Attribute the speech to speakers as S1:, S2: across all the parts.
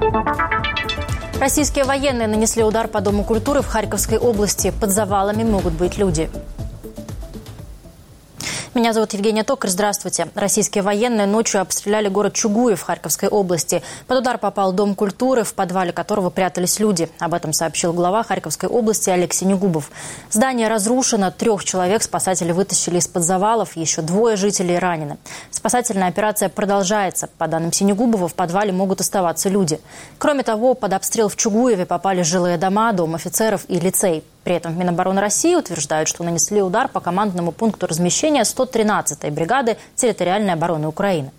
S1: Российские военные нанесли удар по Дому культуры в Харьковской области. Под завалами могут быть люди. Меня зовут Евгения Токарь. Здравствуйте. Российские военные ночью обстреляли город Чугуев в Харьковской области. Под удар попал Дом культуры, в подвале которого прятались люди. Об этом сообщил глава Харьковской области Олег Синегубов. Здание разрушено. 3 человек спасатели вытащили из-под завалов. Еще 2 жителей ранены. Спасательная операция продолжается. По данным Синегубова, в подвале могут оставаться люди. Кроме того, под обстрел в Чугуеве попали жилые дома, дом офицеров и лицей. При этом в Минобороны России утверждают, что нанесли удар по командному пункту размещения 113-й бригады территориальной обороны Украины.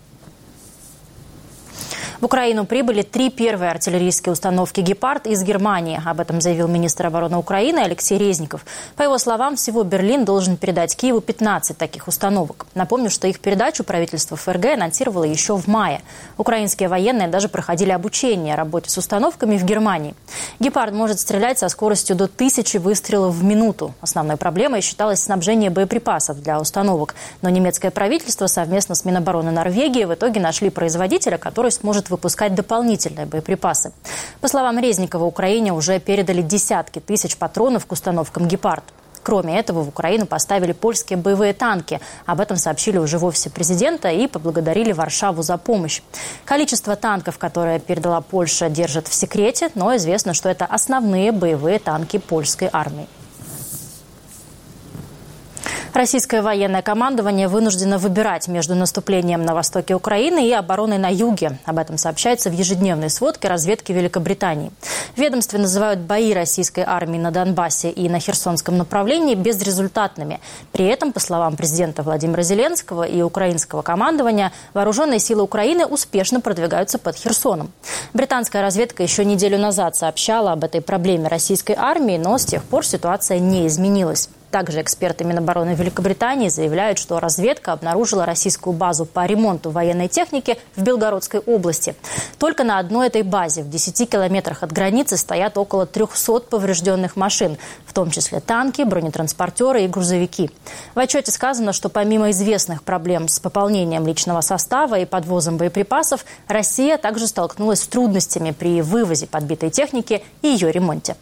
S1: В Украину прибыли 3 первые артиллерийские установки «Гепард» из Германии. Об этом заявил министр обороны Украины Алексей Резников. По его словам, всего Берлин должен передать Киеву 15 таких установок. Напомню, что их передачу правительство ФРГ анонсировало еще в мае. Украинские военные даже проходили обучение работе с установками в Германии. «Гепард» может стрелять со скоростью до 1000 выстрелов в минуту. Основной проблемой считалось снабжение боеприпасов для установок. Но немецкое правительство совместно с Минобороны Норвегии в итоге нашли производителя, который сможет выпускать дополнительные боеприпасы. По словам Резникова, Украине уже передали десятки тысяч патронов к установкам «Гепард». Кроме этого, в Украину поставили польские боевые танки. Об этом сообщили уже в офисе президента и поблагодарили Варшаву за помощь. Количество танков, которые передала Польша, держат в секрете, но известно, что это основные боевые танки польской армии. Российское военное командование вынуждено выбирать между наступлением на востоке Украины и обороной на юге. Об этом сообщается в ежедневной сводке разведки Великобритании. В ведомстве называют бои российской армии на Донбассе и на Херсонском направлении безрезультатными. При этом, по словам президента Владимира Зеленского и украинского командования, вооруженные силы Украины успешно продвигаются под Херсоном. Британская разведка еще неделю назад сообщала об этой проблеме российской армии, но с тех пор ситуация не изменилась. Также эксперты Минобороны Великобритании заявляют, что разведка обнаружила российскую базу по ремонту военной техники в Белгородской области. Только на одной этой базе в 10 километрах от границы стоят около 300 поврежденных машин, в том числе танки, бронетранспортеры и грузовики. В отчете сказано, что помимо известных проблем с пополнением личного состава и подвозом боеприпасов, Россия также столкнулась с трудностями при вывозе подбитой техники и ее ремонте.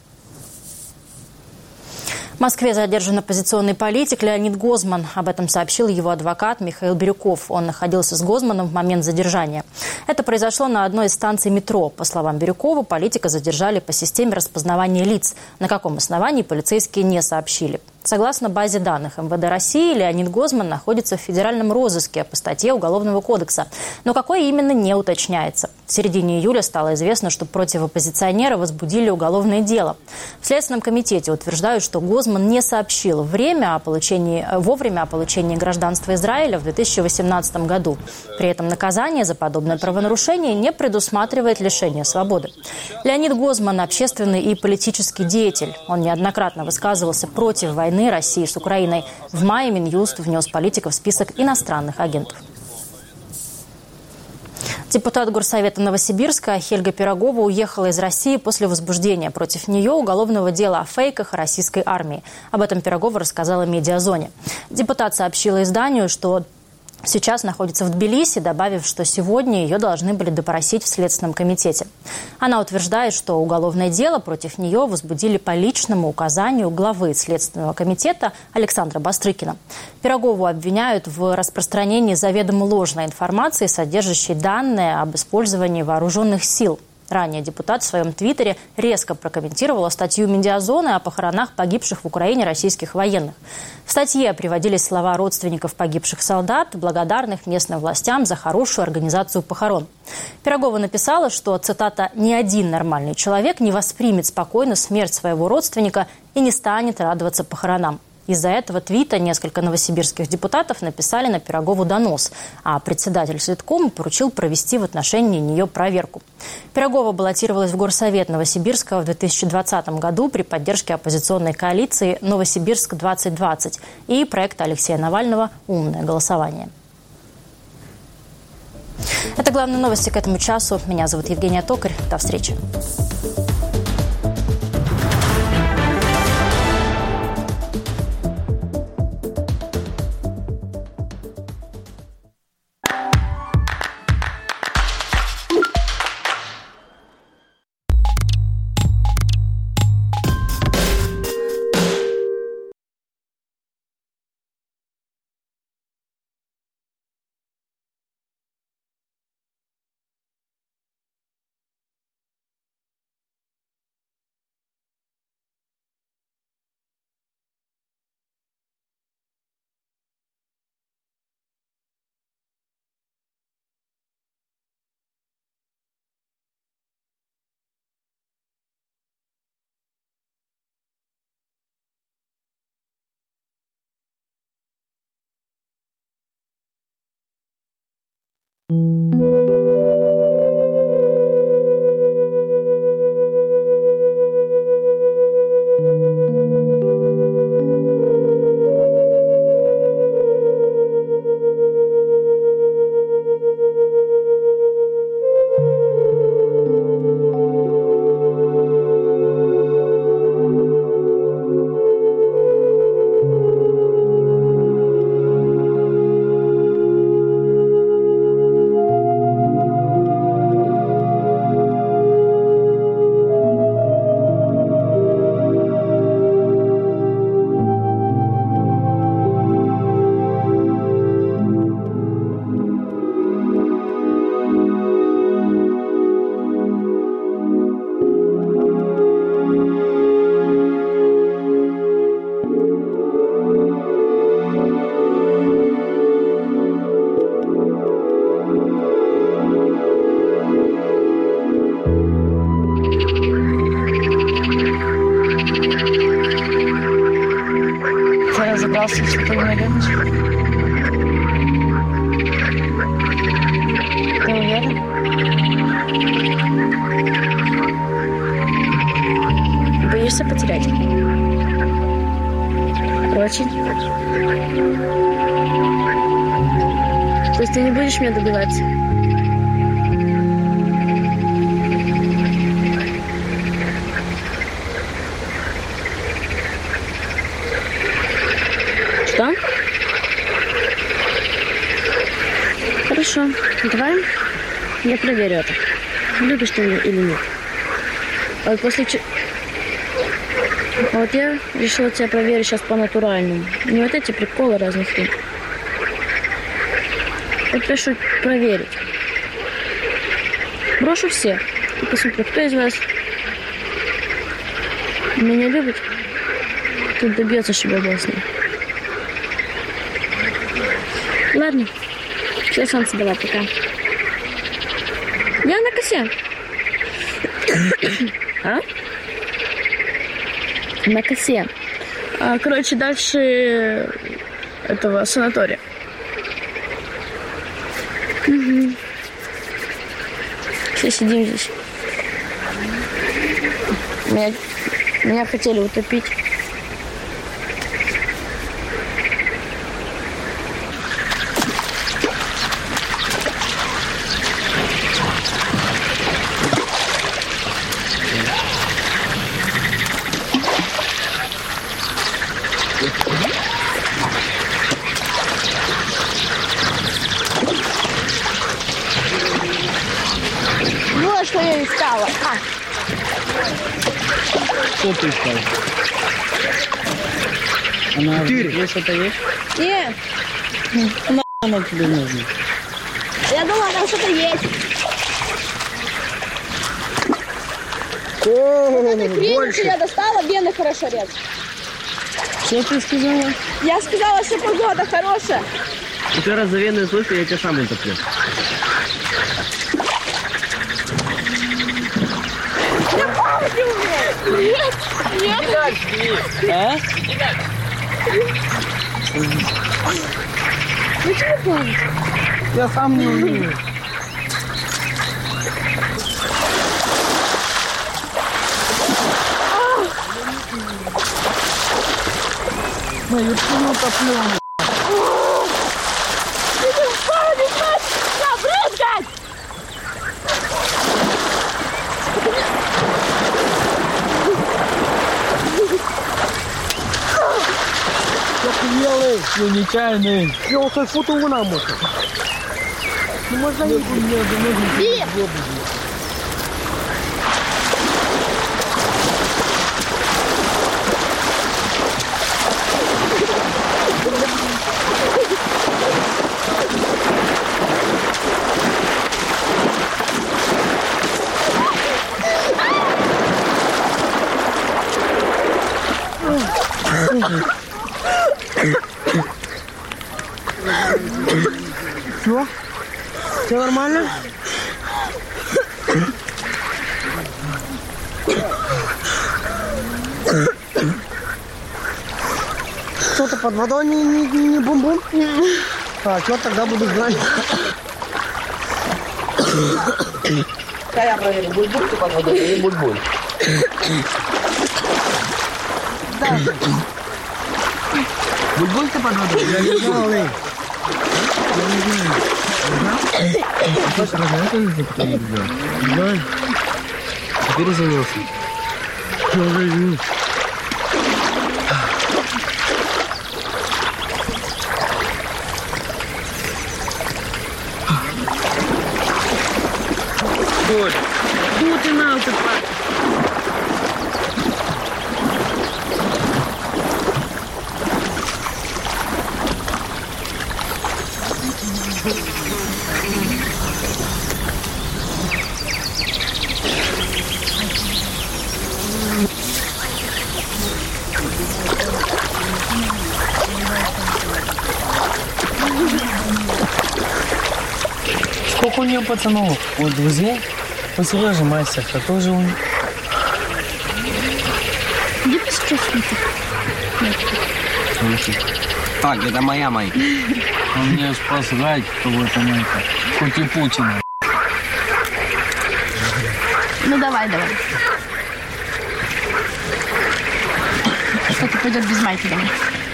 S1: В Москве задержан оппозиционный политик Леонид Гозман. Об этом сообщил его адвокат Михаил Бирюков. Он находился с Гозманом в момент задержания. Это произошло на одной из станций метро. По словам Бирюкова, политика задержали по системе распознавания лиц. На каком основании полицейские не сообщили. Согласно базе данных МВД России, Леонид Гозман находится в федеральном розыске по статье Уголовного кодекса. Но какой именно, не уточняется. В середине июля стало известно, что против оппозиционера возбудили уголовное дело. В Следственном комитете утверждают, что Гозман не сообщил вовремя о получении гражданства Израиля в 2018 году. При этом наказание за подобное правонарушение не предусматривает лишение свободы. Леонид Гозман – общественный и политический деятель. Он неоднократно высказывался против войны России с Украиной. В мае Минюст внес политика в список иностранных агентов. Депутат Горсовета Новосибирска Хельга Пирогова уехала из России после возбуждения против нее уголовного дела о фейках российской армии. Об этом Пирогова рассказала «Медиазоне». Депутат сообщила изданию, что сейчас находится в Тбилиси, добавив, что сегодня ее должны были допросить в Следственном комитете. Она утверждает, что уголовное дело против нее возбудили по личному указанию главы Следственного комитета Александра Бастрыкина. Пирогову обвиняют в распространении заведомо ложной информации, содержащей данные об использовании вооруженных сил. Ранее депутат в своем твиттере резко прокомментировала статью «Медиазоны» о похоронах погибших в Украине российских военных. В статье приводились слова родственников погибших солдат, благодарных местным властям за хорошую организацию похорон. Пирогова написала, что, цитата, «ни один нормальный человек не воспримет спокойно смерть своего родственника и не станет радоваться похоронам». Из-за этого твита несколько новосибирских депутатов написали на Пирогову донос, а председатель Следкома поручил провести в отношении нее проверку. Пирогова баллотировалась в Горсовет Новосибирска в 2020 году при поддержке оппозиционной коалиции «Новосибирск-2020» и проекта Алексея Навального «Умное голосование». Это главные новости к этому часу. Меня зовут Евгения Токарь. До встречи. Разобрался, что ты меня любишь? Ты уверен? Боишься потерять? Очень? То есть ты не будешь меня добиваться? Что? Хорошо. Давай я проверю это. Любишь ты меня или нет. Вот Вот я решила тебя проверить сейчас по-натуральному. Не вот эти приколы разных фильмов. Вот прошу проверить. Брошу всех. И посмотрю, кто из вас меня любит, кто добьется, чтобы я был с ним. Ладно. Все, солнце дала, пока. Я на косе. А? На косе. Короче, дальше этого санатория. Угу. Все сидим здесь. Меня хотели утопить.
S2: Вот что я искала.
S3: Что ты искал? Она здесь что-то есть?
S2: Нет,
S3: Она тебе нужна.
S2: я думала, там что-то есть.
S3: О,
S2: Больше я достала, вены хорошо режут.
S3: Что ты сказала?
S2: Я сказала, что погода хорошая.
S3: Еще раз за вены слышу, я тебя сам утоплю.
S2: Я плавать не умею. Нет, нет.
S3: А?
S2: Почему плавать?
S3: Я сам не умею. Ну, я не утоплю.
S2: Брызгать!
S3: Охуелый, ну нечаянный. Я вот так фото вона может. Ну можно не будет. Что? Все нормально? Что-то под водой не бум-бум? А, что тогда буду знать?
S4: Да, я проверю, буль-буль ты под водой или буль-буль? Да. Буль-буль ты под водой?
S3: Я не знал, Лень. Да.
S4: Теперь извинился.
S2: Тут и на вот
S3: Сколько у нее пацанов? Вот друзей? У Сережи мастер, а тоже у них.
S2: Где ты сейчас
S4: Так, это моя майка.
S3: Он меня спас рать кого-то майка. Хоть и Путина.
S2: Ну давай. Что-то пойдет без майки домой.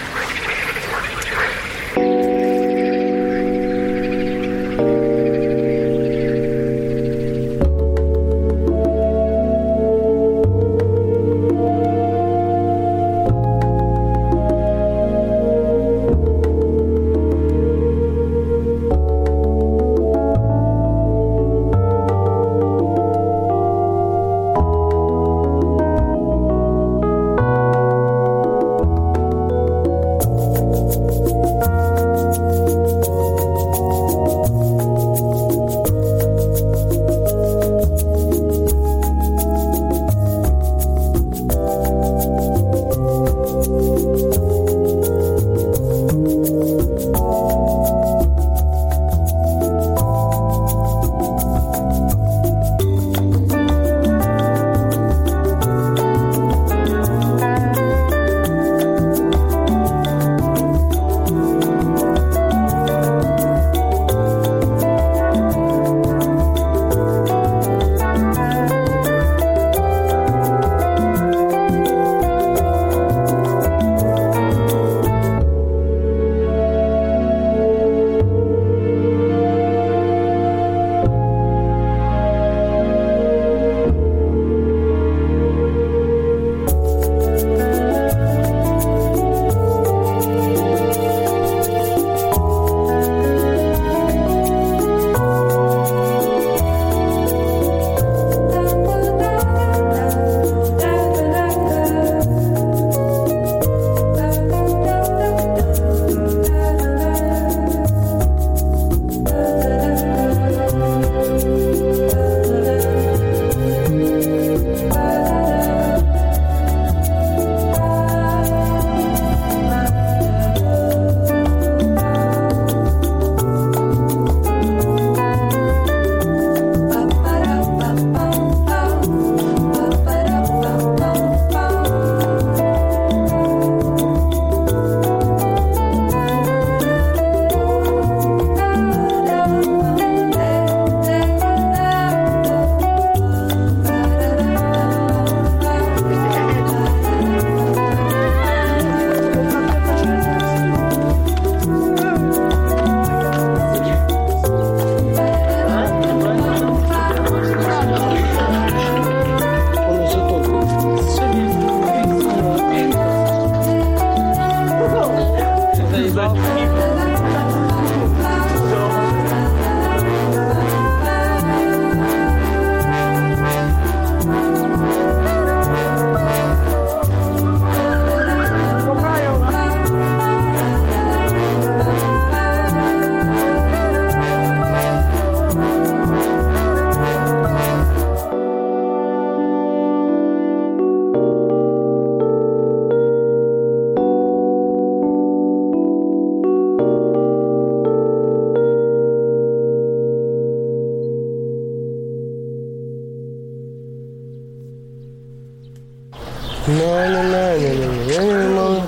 S3: Я не могу.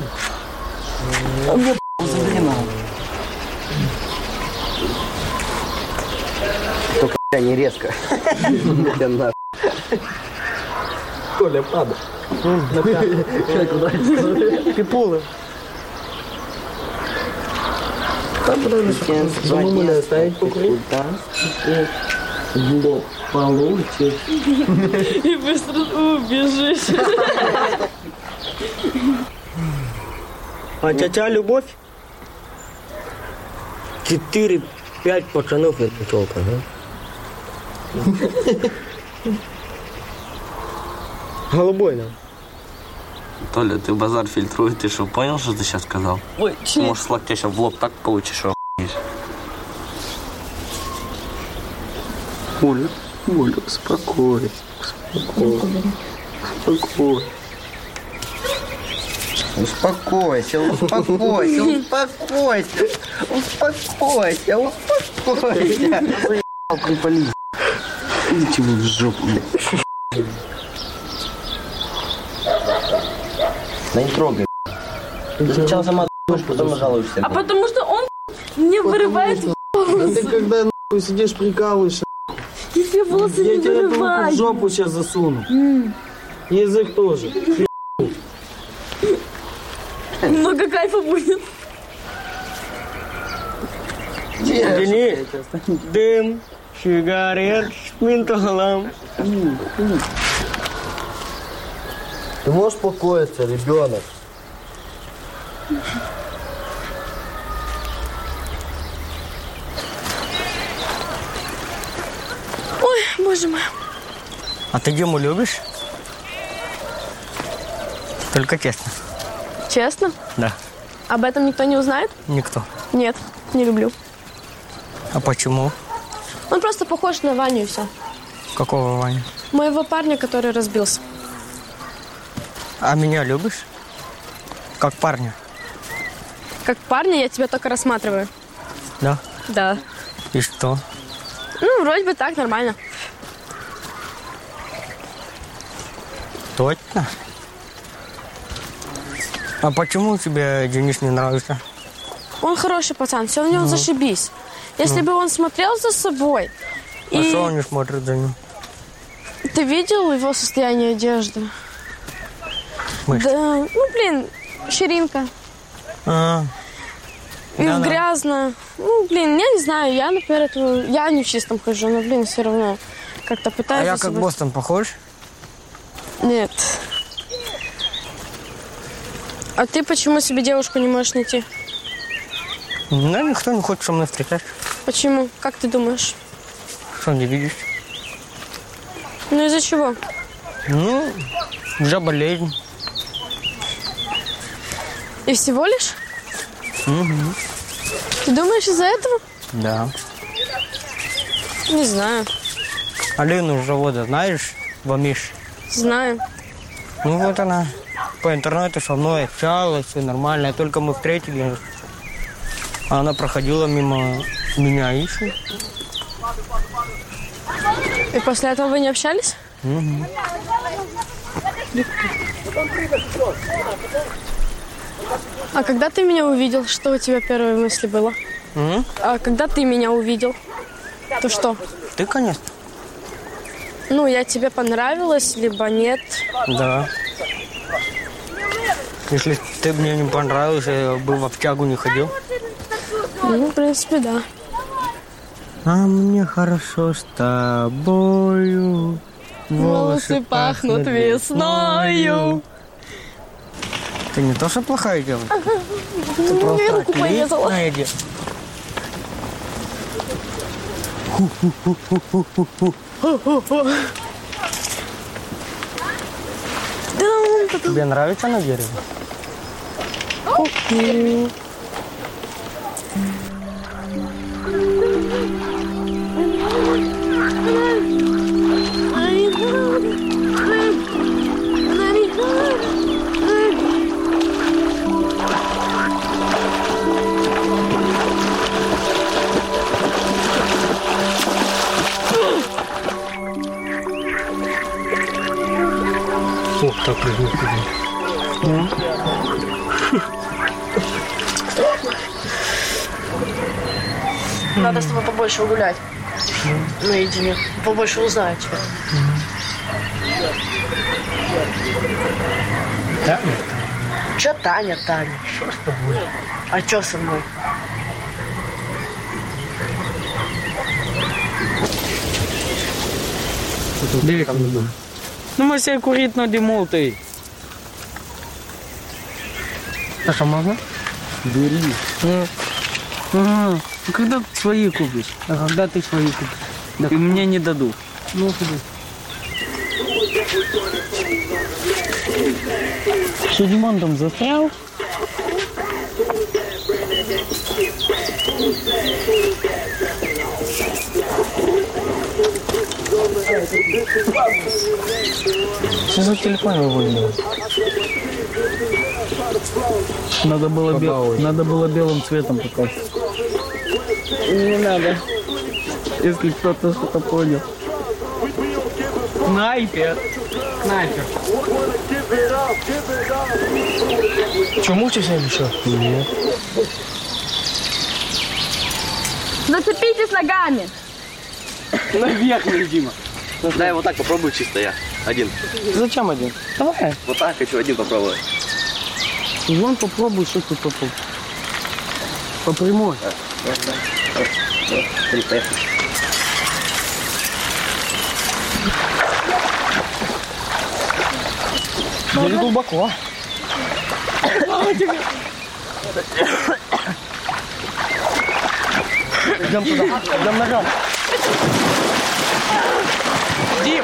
S3: А мне забери нахуй.
S4: Не резко. Коля, падай.
S3: Ты полы.
S4: Думаю, оставить покурить. Получше.
S2: И быстро убежишь.
S3: А тетя Любовь? 4-5 пацанов на пчелка, Голубой нам.
S5: Толя, ты базар фильтруешь, ты что, понял, что ты сейчас сказал?
S2: Ой,
S5: Ты можешь с локтя сейчас в лоб так получишь, что охуеешь.
S3: Оля, успокойся.
S4: Успокойся.
S5: Идите вы в жопу.
S4: Да не трогай. Ты сначала сама думаешь, потом нажалуешься.
S2: А потому что он мне вырывает
S3: А ты когда нахуй сидишь, прикалываешься,
S2: и все волосы
S3: я
S2: не
S3: тебе эту руку в
S2: вырывает.
S3: жопу сейчас засуну. Язык тоже.
S2: Много кайфа будет.
S3: Денис, дым, сигарет, ментолом.
S4: Ты можешь успокоиться, ребенок?
S2: Ой, боже мой.
S6: А ты Диму любишь? Только честно.
S2: Честно?
S6: Да.
S2: Об этом никто не узнает?
S6: Никто.
S2: Нет, не люблю.
S6: А почему?
S2: Он просто похож на Ваню и все.
S6: Какого Ваня?
S2: Моего парня, который разбился.
S6: А меня любишь? Как парня?
S2: Как парня я тебя только рассматриваю.
S6: Да.
S2: Да.
S6: И что?
S2: Ну, вроде бы так, нормально.
S6: Точно? А почему тебе Денис не нравится?
S2: Он хороший пацан, все у него зашибись. Если бы он смотрел за собой...
S6: А что он не смотрит за ним?
S2: Ты видел его состояние одежды?
S6: Мышцы.
S2: Да, ну, блин, ширинка.
S6: А,
S2: И
S6: Да-да.
S2: грязно. Ну, блин, я не знаю, я, например, я не в чистом хожу, но, блин, все равно как-то
S6: а
S2: пытаюсь...
S6: я
S2: за
S6: как
S2: собой-
S6: Бостон похож?
S2: Нет. А ты почему себе девушку не можешь найти?
S6: Ну, никто не хочет со мной встречать.
S2: Почему? Как ты думаешь?
S6: Что, не видишь?
S2: Ну, из-за чего?
S6: Ну, уже болезнь.
S2: И всего лишь? Ты думаешь из-за этого?
S6: Да.
S2: Не знаю.
S6: Алину Завода знаешь? Вамиш.
S2: Знаю.
S6: Ну, вот она по интернету со мной общалась, все нормально. Только мы встретились. А она проходила мимо меня и всё.
S2: И после этого вы не общались? А когда ты меня увидел, что у тебя первые мысли было? А когда ты меня увидел, то что?
S6: Ты, конечно.
S2: Ну, я тебе понравилась, либо нет?
S6: Да. Если ты мне не понравился, я бы в общагу не ходил.
S2: Ну, в принципе, да.
S6: А мне хорошо с тобою.
S2: Волосы пахнут весною.
S6: Ты не то, что плохая девушка. Ты
S2: Мне
S6: просто
S2: руку порезала.
S6: отличная девушка. Тебе нравится на дереве?
S3: Ох, так прыгнул.
S2: Надо с тобой побольше гулять. Наедине. Побольше узнать тебя.
S3: Таня?
S2: Че Таня?
S3: Что с тобой?
S2: А че со мной?
S6: Где ко мне? Ну, мы себе курить, но Димул ты.
S3: А что, можно?
S6: Бери. Ага. Ну, когда ты свои купишь?
S3: А когда ты свои купишь?
S6: Да. И мне не дадут.
S3: Ну, куда? Что, Димон там застрял? Что за телефон выводил?
S6: Надо было белым цветом покрасить.
S2: Не надо.
S6: Если кто-то что-то понял. Снайпер.
S3: Что, мучаешься или что?
S6: Нет.
S2: Зацепитесь ногами.
S6: Наверх, Дима.
S5: Дай вот так попробуй чисто я. Один.
S3: Зачем один? Давай.
S5: Вот так хочу один попробовать.
S3: Вон попробуй, что тут попробуй. По прямой.
S5: Поехали.
S3: Бери глубоко. Идем туда. Идем ногам. Дим!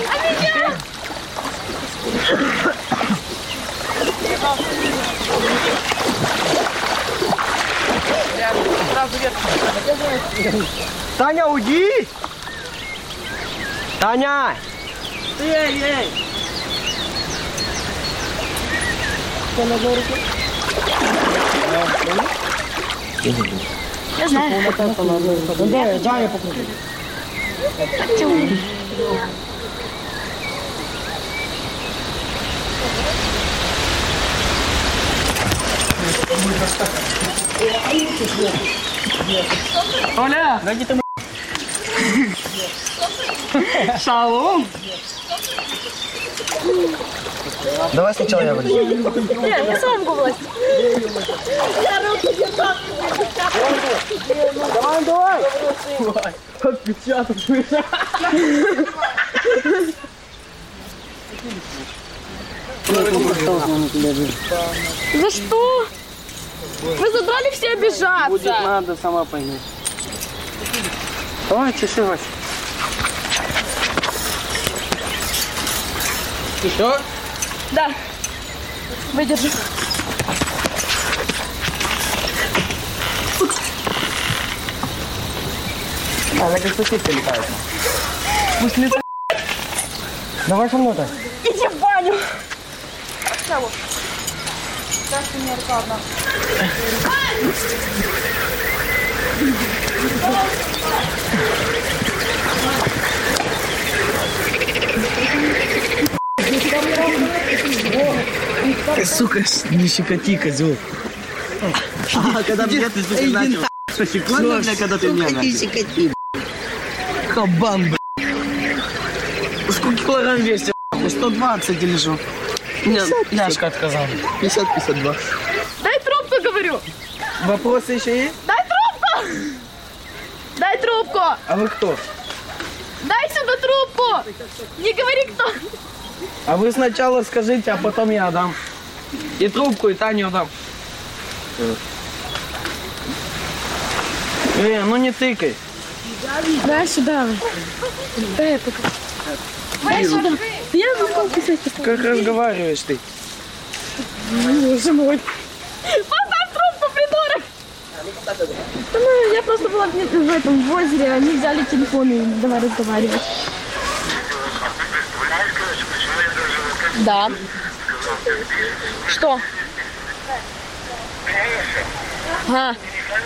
S3: Таня, уйди! Таня!
S6: Эй!
S2: Я знаю.
S3: Да, я попробую.
S6: Оля!
S3: Дайте ты
S6: Шалом!
S3: Давай сначала я выйду.
S2: Нет, я сам власть.
S3: Давай! Отпечаток.
S2: За что? Вы задрали все обижаться.
S6: Будет надо, сама поймешь.
S3: Давай, чеши, Вась.
S6: Еще?
S2: Да. Выдержи.
S3: Она как сосиска летает. Пусть летает. Давай со мной-то.
S2: Иди в баню.
S6: Сука, не щекоти, козел.
S5: А когда мне ты сука начал. Что, секунда, бля, когда ты меня начал?
S6: Кабан, б***ь. Сколько килограмм весит? 120 или что? Нет, Яшка отказал.
S5: 50-52.
S2: Дай трубку, говорю.
S6: Вопросы еще есть?
S2: Дай трубку. Дай трубку.
S6: А вы кто?
S2: Дай сюда трубку. Не говори, кто.
S6: А вы сначала скажите, а потом я дам. И трубку, и Таню дам. Ну не тыкай.
S2: Дай сюда. Дай это. Дай сюда. Я могу писать.
S6: Как разговариваешь ты?
S2: Боже мой. Поставь трубку, придурок. Да ну, я просто была в этом в озере, они взяли телефон и давай разговаривать. Да. Что? Ага.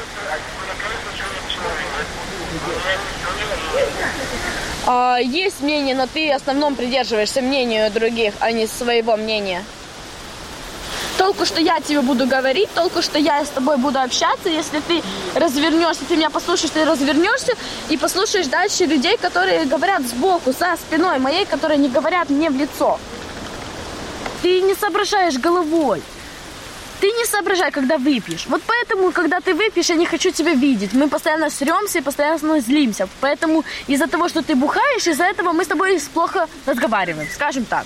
S2: Есть мнение, но ты в основном придерживаешься мнению других, а не своего мнения. То толку, что я тебе буду говорить, толку, что я с тобой буду общаться, если ты развернешься, ты меня послушаешь, ты развернешься и послушаешь дальше людей, которые говорят сбоку, за спиной моей, которые не говорят мне в лицо. Ты не соображаешь головой. Ты не соображай, когда выпьешь. Вот поэтому, когда ты выпьешь, я не хочу тебя видеть. Мы постоянно сремся и постоянно злимся. Поэтому из-за того, что ты бухаешь, из-за этого мы с тобой плохо разговариваем, скажем так.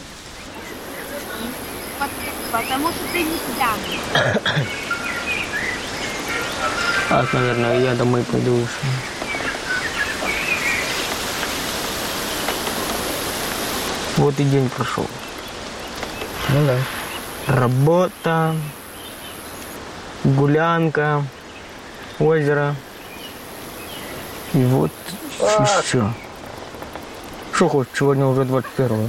S2: Потому что ты не пьяный.
S6: Наверное, я домой пойду уже. Вот и день прошел.
S5: Ну да.
S6: Работа, гулянка, озеро. И вот все. Что хочешь, сегодня уже 21-го.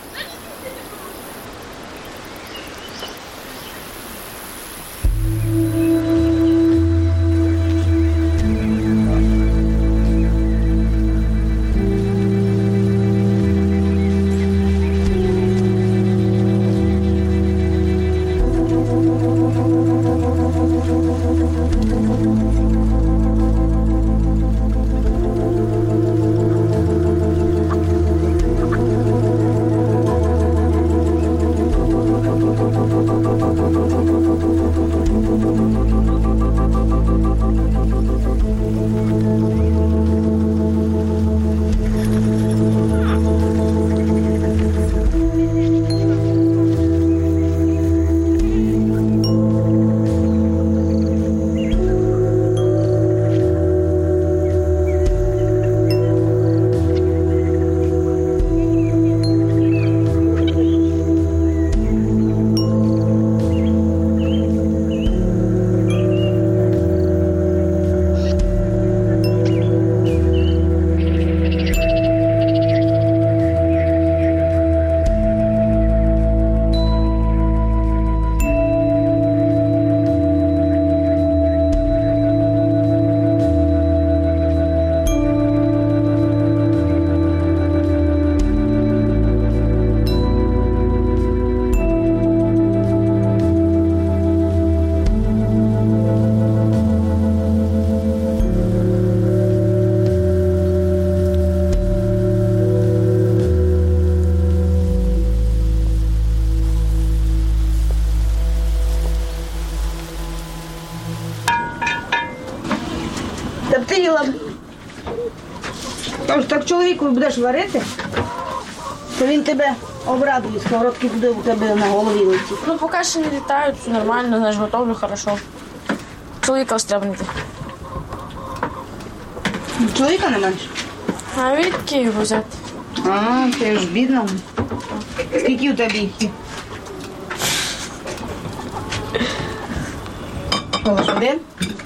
S7: Тому що так чоловіку будеш варити, то він тебе обрадує, сковородки буде у тебе на голові летить.
S2: Ну, поки що не літають, все нормально, знаєш, готовлю хорошо. Чоловіка встрябнути.
S7: Чоловіка не маєш?
S2: А відки його взяти?
S7: А, ти ж бідна. Скільки у тебе їх є? Лиш один?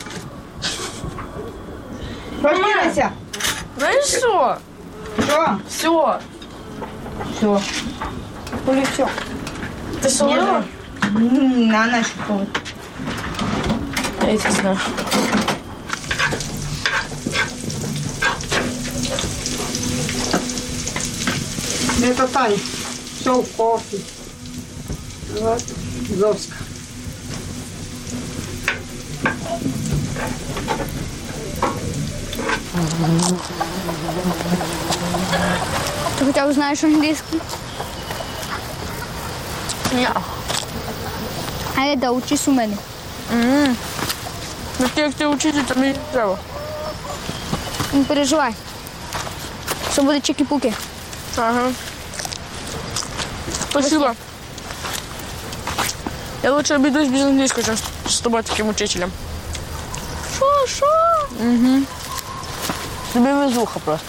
S7: Розкидайся.
S2: Знаєш що?
S7: Що?
S2: Все.
S7: Все. Коли все.
S2: Ти солила?
S7: На нашу коли.
S2: Я не знаю.
S7: Это Таня. Все в кофе. Вот. Зовска.
S8: Ты хотя бы знаешь английский?
S2: Я.
S8: А это учись у мене.
S2: Ну ти як ти вчити, то мені не треба.
S8: Не переживай. Все буде чики-пуки.
S2: Ага. Спасибо. Я лучше обійдусь без англійського, ніж з тобою таким учителем. Що? Угу. Тобі везуха просто.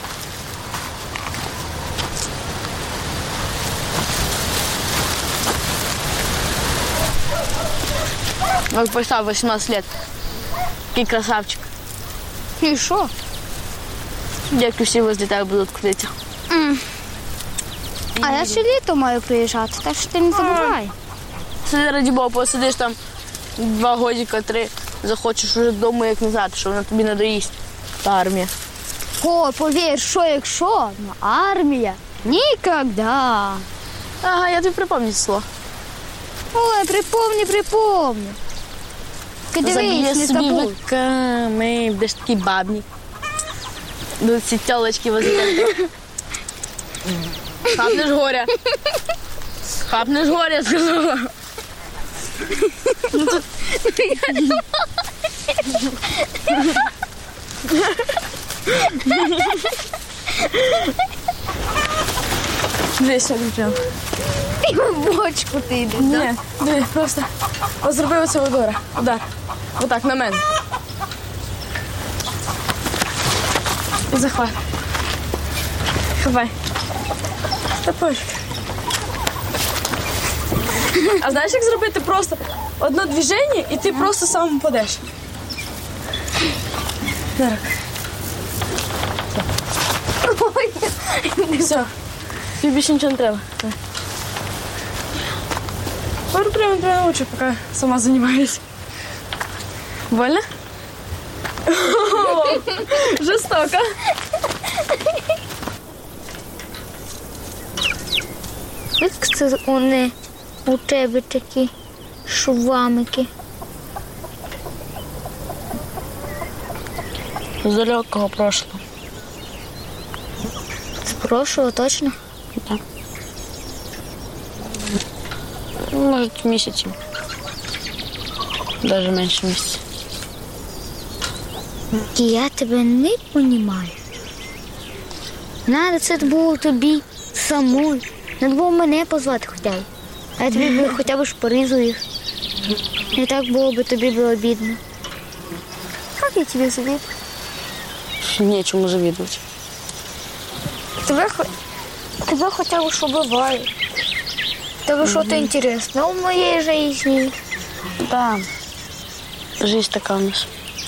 S2: Как поставил 18 лет. Какой красавчик.
S8: І що?
S2: Дядьки всі возле тебе будуть крутити.
S8: А я ще літо маю приїжджати, так що ти не забувай.
S2: Сиди, раді Бога, посидиш там 2 годика, 3, захочеш уже додому, як назад, що вона тобі надоїсть. Та армія.
S8: О, повір, що якщо, ну армія ніколи.
S2: Ага, я тобі припомню це слово.
S8: Ой, припомни. Дивись, не забудь.
S2: Ми будеш такий бабник. Будуть ці тілочки возити. Хапнеш горя. Хапнеш горя, сказала. Дивись, сьогодні прямо.
S8: І в бочку ти йдеш, так?
S2: Ні, диви, просто зроби оце удар. Отак, на мене. І захват. Хапай. Та пофіг. А знаєш, як зробити просто одне движення, і ти просто сам впадеш? Так. Все. Тобі більше нічого не треба. Прямо тебя научу, пока сама занимаюсь. Больно? Жестоко.
S8: Як це вони у тебе такі швамики?
S2: З далекого прошлого.
S8: З прошлого точно?
S2: Так. Може, місяці. Даже менше місяця.
S8: Я тебе не розумію. Надо це було тобі самою. Надо було мене позвати хоча б. А я тобі б хоча б шпаризу їх. І так було б тобі було бідно. Як я тобі завідую?
S2: Нечому завідувати.
S8: Тебе хоча б що буває. Тебе щось інтересне у моїй житті.
S2: Да. Жизнь така у нас.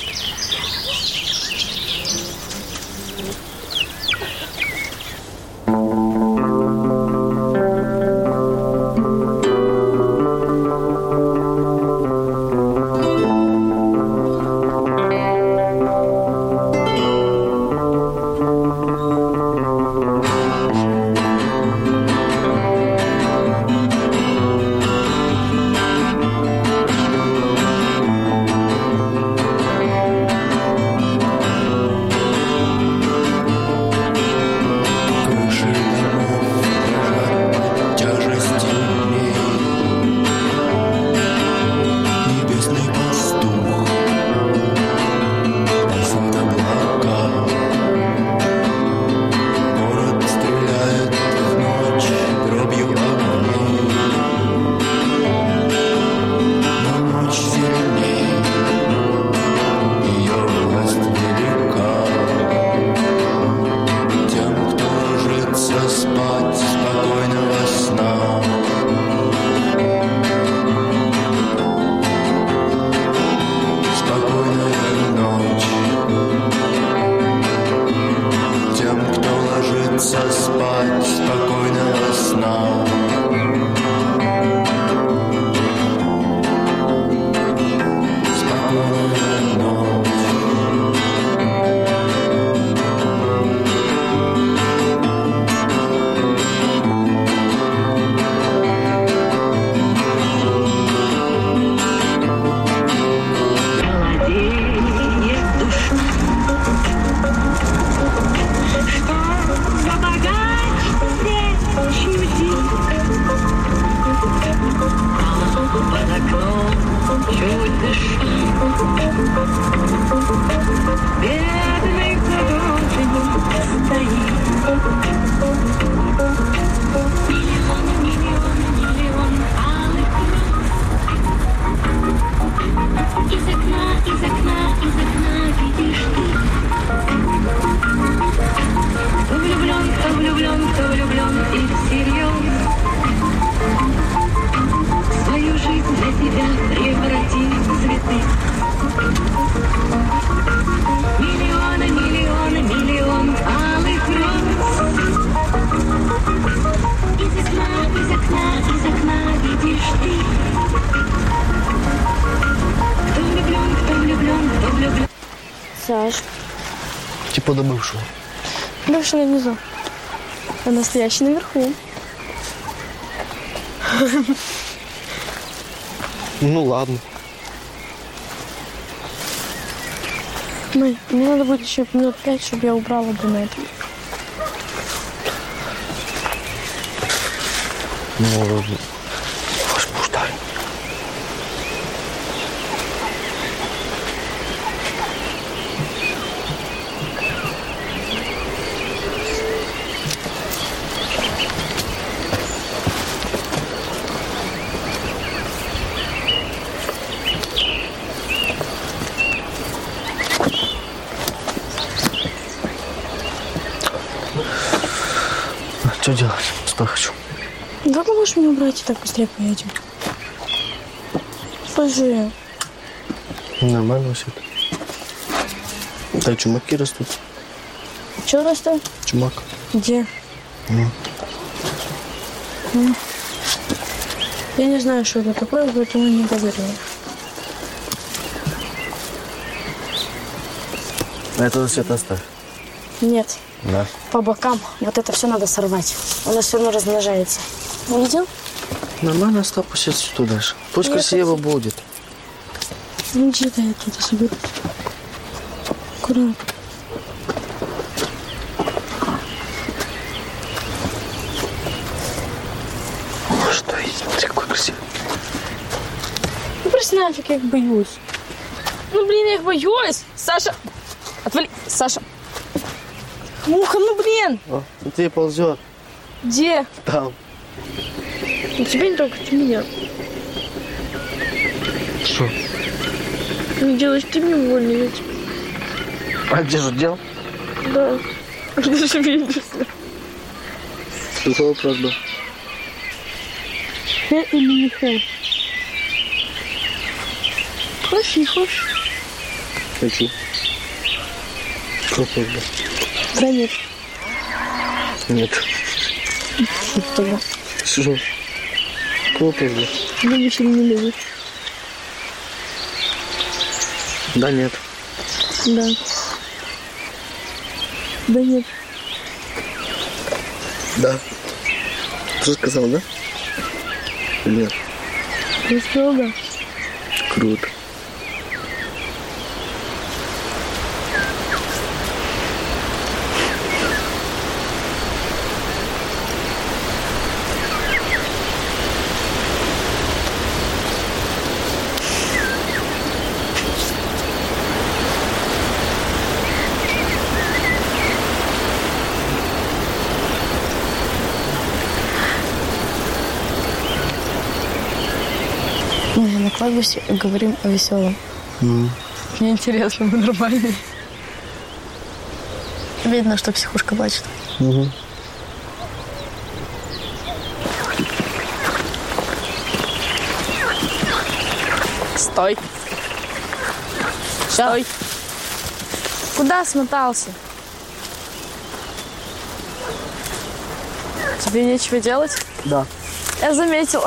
S8: Саш.
S3: Типа до бывшего.
S2: Бывший внизу, а настоящий наверху.
S3: Ну ладно.
S2: Мэй, мне надо будет еще минут 5, чтобы я убрала бы это.
S3: Ну, возбуждай. Что делать? Спать хочу.
S2: Да можешь меня убрать и так быстрее поедем. Скажи.
S3: Нормально все. Да, чумаки растут.
S2: Что растет?
S3: Чумак.
S2: Где? Я не знаю, что это такое, поэтому не говорю.
S3: Это все оставь.
S2: Нет.
S3: Да.
S2: По бокам. Вот это все надо сорвать. У нас все равно размножается. Увидел?
S3: Нормально, оставь, пусть отсюда дальше. Пусть красиво будет.
S2: Ну, где-то я это соберу. Аккуратно.
S3: Что есть? Смотри, какой красивый.
S2: Ну, просто нафиг, я их боюсь. Ну, блин, я их боюсь. Саша, отвали. Саша. Муха, ну, блин.
S3: О, смотри, ползет.
S2: Где?
S3: Там.
S2: Ну, тебя не трогайте меня.
S3: Что?
S2: Не делаешь ты мне больно, я тебе.
S3: А где же дел?
S2: Да. Ты же видишь.
S3: Какой вопрос был?
S2: Хэ или не хэ? Хочешь, не хочешь?
S3: Хочу. Какой был?
S2: Да нет.
S3: Нет.
S2: Тогда.
S3: Что? Какой вопрос был?
S2: Любишь или не любишь?
S3: Да нет.
S2: Да. Да нет.
S3: Да. Что сказал, да? Нет.
S2: Я сказал, да.
S3: Круто.
S2: Мы на кладбище говорим о веселом. Мне интересно, мы нормальные. Видно, что психушка плачет. Стой. Стой. Куда смотался? Тебе нечего делать?
S3: Да.
S2: Я заметила.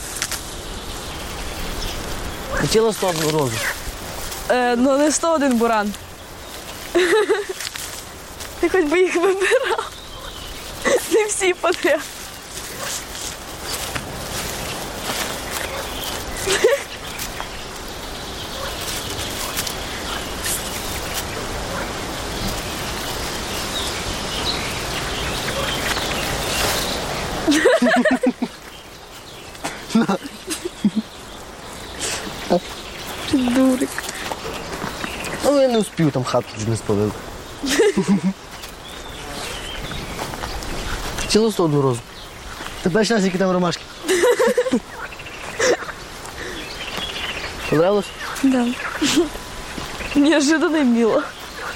S3: Хотела 101 розу.
S2: Ну не 101 буран. Ти хоч би їх вибирав. Не всі подряд. Дурик.
S3: Ну, я не успів, там хату вже не спалив. Хотіла 101 розу. Ти бачиш, нас, які там ромашки? Понравилось?
S2: Да. Неожиданно и мило.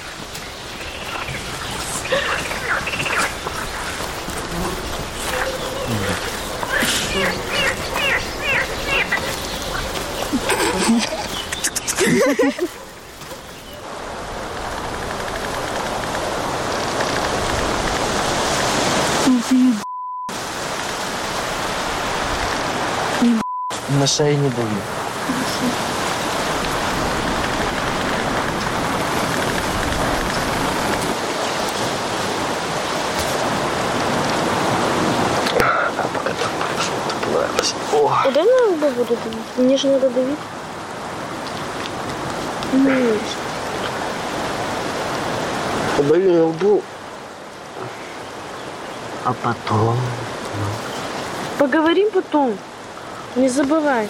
S3: На шее не дави. А пока так, чтобы ты была.
S2: Куда на лбу буду давить? Мне же надо давить.
S5: Поболи на лбу. А потом?
S2: Поговорим потом. Не забывай.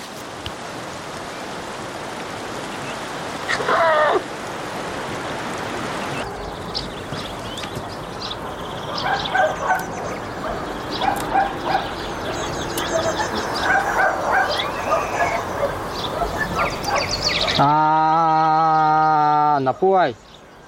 S6: Напугай.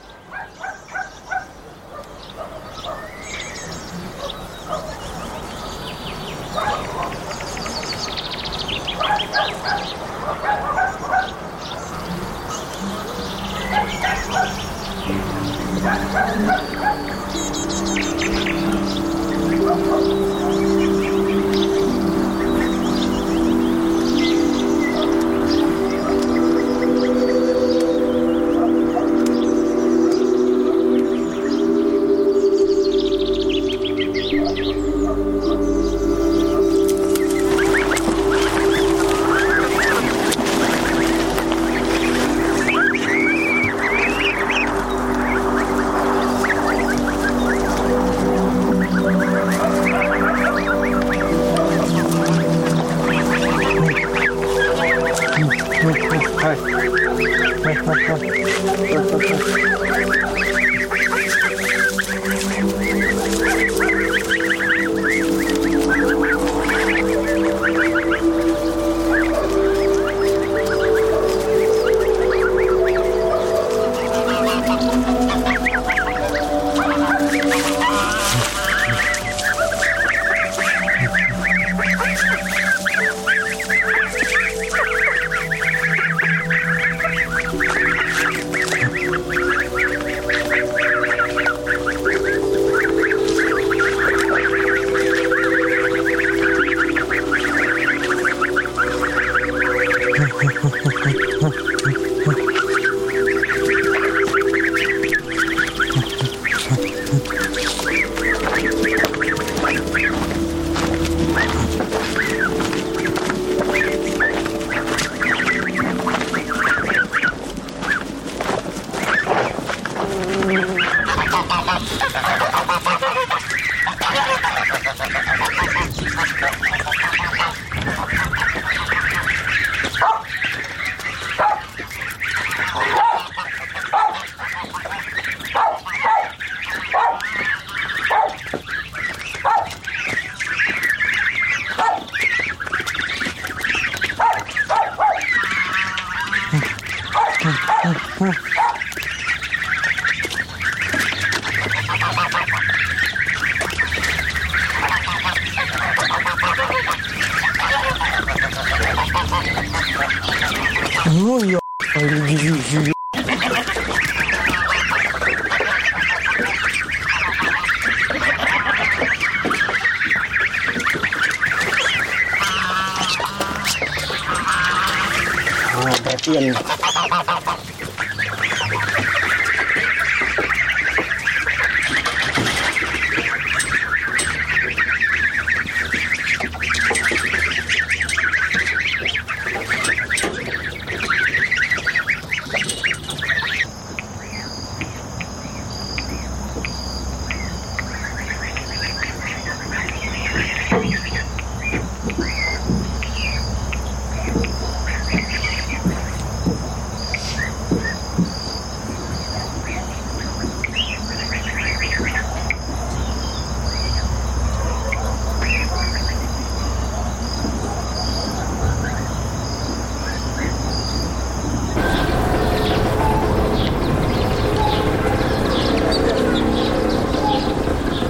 S6: Ну, я...
S5: Berarti yang